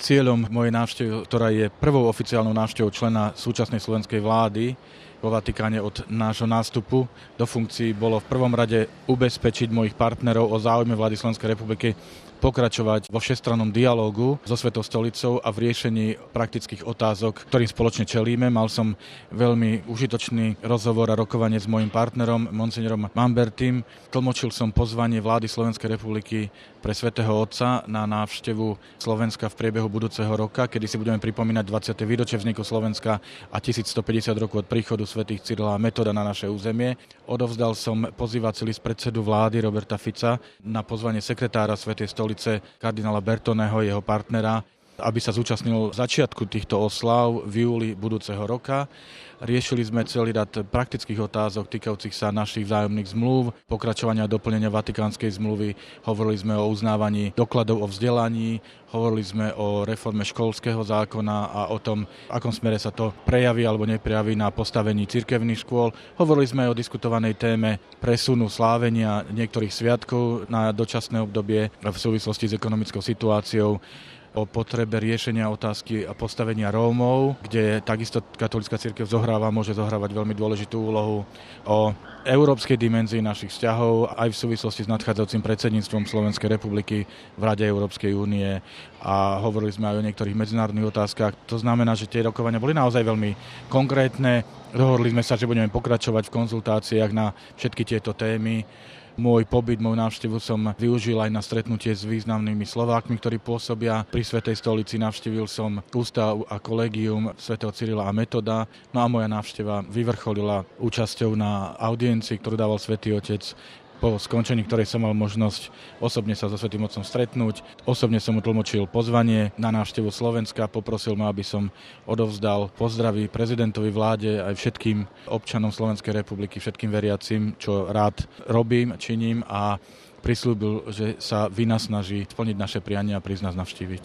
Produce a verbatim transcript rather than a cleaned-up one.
Cieľom mojej návštevy, ktorá je prvou oficiálnou návštevou člena súčasnej slovenskej vlády vo Vatikáne od nášho nástupu do funkcií, bolo v prvom rade ubezpečiť mojich partnerov o záujme vlády Slovenskej republiky pokračovať vo všestrannom dialógu so Svätou stolicou a v riešení praktických otázok, ktorým spoločne čelíme. Mal som veľmi užitočný rozhovor a rokovanie s mojim partnerom, monsignorom Mambertim. Tlmočil som pozvanie vlády Slovenskej republiky pre Svätého Otca na návštevu Slovenska v priebehu budúceho roka, kedy si budeme pripomínať dvadsiate výročie vzniku Slovenska a tisícstopäťdesiat rokov od príchodu svätých Cyrila a Metoda na naše územie. Odovzdal som pozývací list predsedu vlády Roberta Fica na pozvanie sekretára Svätej stolice kardinála Bertoneho, jeho partnera, aby sa zúčastnil v začiatku týchto oslav v júli budúceho roka. Riešili sme celý rad praktických otázok týkajúcich sa našich vzájomných zmluv, pokračovania a doplnenia Vatikánskej zmluvy. Hovorili sme o uznávaní dokladov o vzdelaní, hovorili sme o reforme školského zákona a o tom, v akom smere sa to prejaví alebo neprejaví na postavení cirkevných škôl. Hovorili sme o diskutovanej téme presunu slávenia niektorých sviatkov na dočasné obdobie v súvislosti s ekonomickou situáciou, o potrebe riešenia otázky a postavenia Rómov, kde takisto katolícka cirkev zohráva, môže zohrávať veľmi dôležitú úlohu, o európskej dimenzii našich vzťahov aj v súvislosti s nadchádzajúcim predsedníctvom Slovenskej republiky v Rade Európskej únie a hovorili sme aj o niektorých medzinárodných otázkach. To znamená, že tie rokovania boli naozaj veľmi konkrétne. Dohodli sme sa, že budeme pokračovať v konzultáciách na všetky tieto témy. Môj pobyt, moju návštevu som využil aj na stretnutie s významnými Slovákmi, ktorí pôsobia pri Svätej stolici. Navštívil som ústav a kolégium svätého Cyrila a Metoda. No a moja návšteva vyvrcholila účasťou na audiencii, ktorú dával Svätý Otec, po skončení ktorej som mal možnosť osobne sa so Svätým Otcom stretnúť. Osobne som mu tlmočil pozvanie na návštevu Slovenska, poprosil ma, aby som odovzdal pozdravy prezidentovi, vláde aj všetkým občanom Slovenskej republiky, všetkým veriacim, čo rád robím, činím, a prisľúbil, že sa vynasnaží splniť naše priania a prísť nás navštíviť.